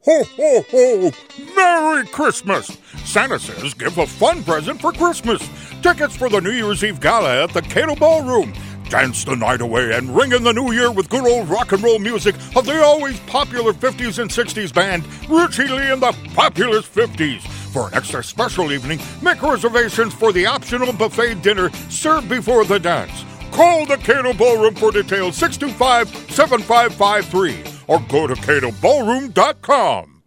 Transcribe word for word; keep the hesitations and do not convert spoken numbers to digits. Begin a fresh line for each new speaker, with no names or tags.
Ho, ho, ho! Merry Christmas! Santa says give a fun present for Christmas. Tickets for the New Year's Eve Gala at the Cato Ballroom. Dance the night away and ring in the new year with good old rock and roll music of the always popular fifties and sixties band, Richie Lee and the Populous fifties. For an extra special evening, make reservations for the optional buffet dinner served before the dance. Call the Cato Ballroom for details, six two five, seven five five three, or go to cato ballroom dot com.